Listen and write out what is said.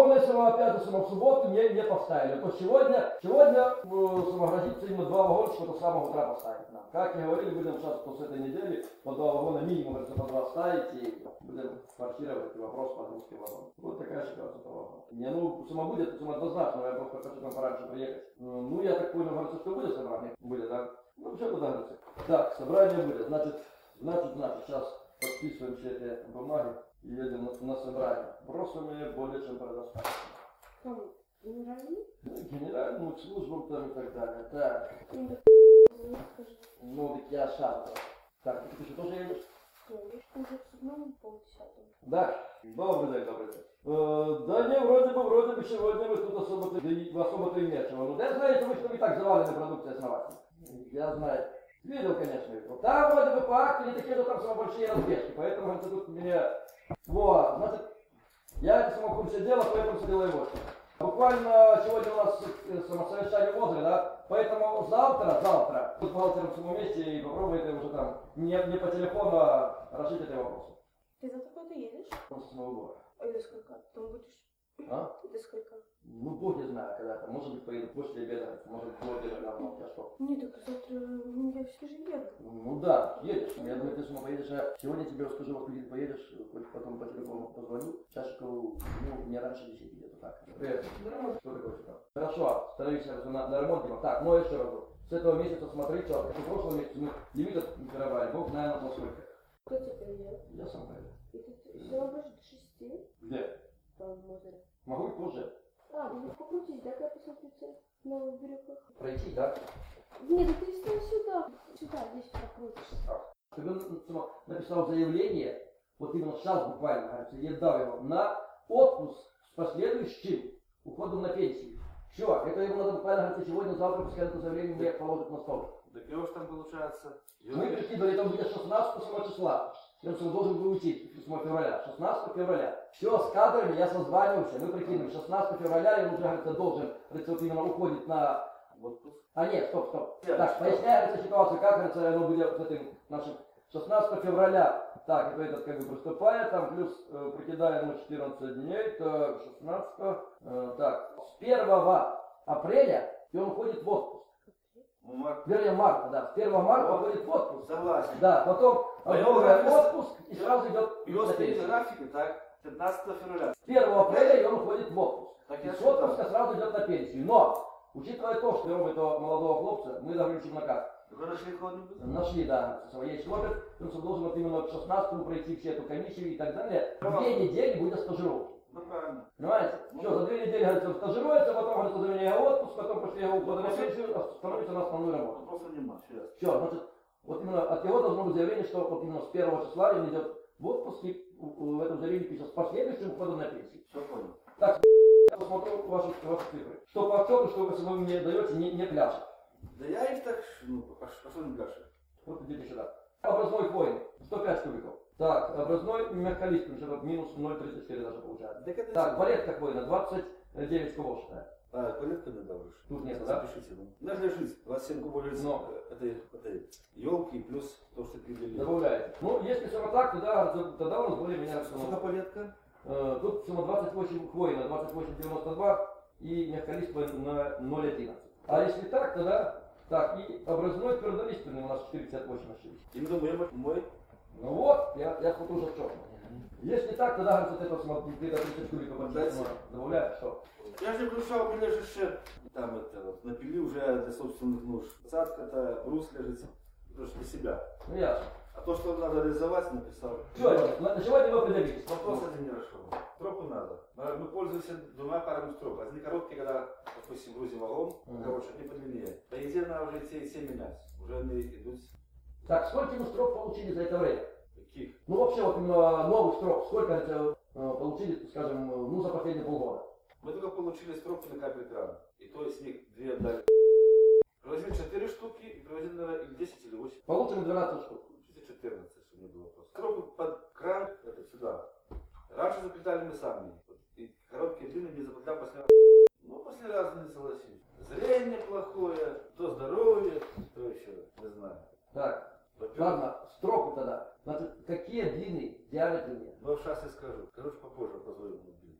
если опять же в субботу не поставили, то сегодня грозится именно 2 вагона, что до самого утра поставить нам. Как и говорили, будем сейчас с этой недели по 2 вагона минимум, говорится, по 2 ставить и будем форсировать вопрос по русским вагонам. Вот такая ситуация по вагону. Не, ну, сама будет, однозначно, я просто хочу там пораньше приехать. Ну, я так понял, говорится, что будет собрание? Будет, да? Ну, все туда, говорится. Так, собрание будет, значит, сейчас подписываем все эти бумаги и едем на собрание. Бросами более чем предоставим. Генеральную службу там и так далее. Так. Ну, ведь я шаг. Так, ты что, тоже едешь? Да. Добрый день. Да не, вроде бы сегодня вы тут особо-то и нечего. Ну, да знаете вы, что вы так завалены продукцией основательно? Я знаю. Видел, конечно, видел. Там вроде бы по акции не такие, что там самые большие разбежки. Поэтому это тут меня... Вот, значит, я это само в курсе дела, поэтому сделаю вот. Буквально сегодня у нас совещание в Озере, да? Поэтому завтра с бухгалтером в своем месте и попробуйте уже там не по телефону, а решить эти вопросы. Ты завтра куда-то едешь? После Нового года. А до сколько? Там будешь? А? До сколько? Ну, Бог не знает, когда то. Может быть, поеду после обеда, может быть, после обеда, я что. Нет, так завтра я все же еду. Ну да, едешь. Я думаю, ты сама поедешь. Я сегодня тебе расскажу, во сколько ты поедешь, хоть потом по телефону позвоню. Чашку, ну, не раньше 10 где-то так. Привет. Что такое что? Хорошо, становись на ремонте. Так, ну еще раз. С этого месяца смотри, что, как в прошлом месяце мы лимит открывали, Бог знает на сколько. Кто тебе приведет? Я сам поеду. И ты взяла больше до 6? Где? Там в Озере. Могу и позже. А, ну покрутись, да, я посмотрю на берегах. Пройти, да? Нет, ты встань сюда, здесь покрутишься. Ты написал заявление, вот именно сейчас буквально, кажется, я дал его, на отпуск с последующим уходом на пенсию. Все, это ему надо буквально, говорится, сегодня-завтра, пускай это заявление мне положит на стол. Так его ж там получается... Мы прикидывали, там будет 16 числа. Он должен был уйти 8 февраля. 16 февраля. Все, с кадрами я созванивался. Мы прикинули, 16 февраля он уже, говорится, должен, говорится, вот именно уходит на... Отпуск. А нет, стоп. Так, поясняется ситуация, как, говорится, оно будет с этим нашим 16 февраля. Так, это этот как бы приступает, там плюс прикидаем ему 14 дней, так, 16, так, с 1 апреля и он уходит в отпуск. Вернее, марта, да. С 1 марта Вот. уходит в отпуск. Согласен. Да, потом отпуск и сразу идет Его на стоит пенсию. графики, так, 15 февраля. С 1 апреля и он уходит в отпуск. Так И я с считал. отпуска сразу идет на пенсию. Но, учитывая то, что берем этого молодого хлопца, мы договоримся на как? Вы нашли кого-нибудь? Нашли, да, своей смотрят, он должен вот именно к 16 пройти все эту комиссию и так далее. Правильно. 2 недели будет стажировки. Ну правильно. Понимаете? Все, за 2 недели, говорится, стажируется, потом, говорится, заменяет отпуск, потом после его ухода на пенсию становится на основную работу. Вопросов нема, сейчас. Все, значит, вот именно от него должно быть заявление, что вот именно с 1 числа он идет в отпуск и в этом заявлении пишет с последующим уходом на пенсию. Все понял. Так, я посмотрю ваши цифры. Что по отчету, что вы мне даете, не пляшет. Да я их так, ну, а что не гаши? Вот идите сюда. Образной хвойный, 105 кубиков. Так, образной мягколистный, что минус 0,34 даже получается. Так это... Так, палетка хвойная, 29 кубов считаю. А, палетка надо выше. Тут нет, да? Запишите, ну. Надо решить. 27 кубов Но. этой елки плюс то, что переделили. Добавляете. Ну, если все так, тогда у нас более-менее... Сколько палетка? Тут всего 28 хвойная, 28,92 и мягколистная на 0,11. А если так, тогда... Так, и образной твердолиственный у нас 4,58 ошибки. И думаю, мой. Ну вот, я смотрю уже четко. Если так, тогда, говорится, это смотри, ты до 30 кубиков добавляешь, что? Я же включал, прилежишь, там это вот, напили уже для собственных нужд. Посадка-то, брус лежит, просто для себя. Ну ясно. А то, что надо реализовать, написал. Все, на сегодня вы определились. Вопрос один не решил. Стропы надо. Мы пользуемся 2 парами строп. Одни короткие, когда, допустим, грузим вагон, короче, они подлиннее. По идее, надо уже эти все менять. Уже они идут. Так, сколько мы строк получили за это время? Каких? Ну вообще вот именно новых строк, сколько получили, скажем, ну за последние полгода? Мы только получили стропы на капель крана. И то из них 2 отдали. Привозили 4 штуки и привозили, наверное, или 10 или 8. Получим 12 штук. 14, чтобы не было вопроса. Стропы под кран, это сюда. Раньше заплетали мы сами. И короткие длинные не заплетал после раза. Ну, после раза не согласились. Зрение плохое, то здоровье, то еще, не знаю. Так, Во-первых, ладно, строку тогда. Значит, какие длины, диаметры нет? ну, сейчас я скажу. Короче, попозже позвоню.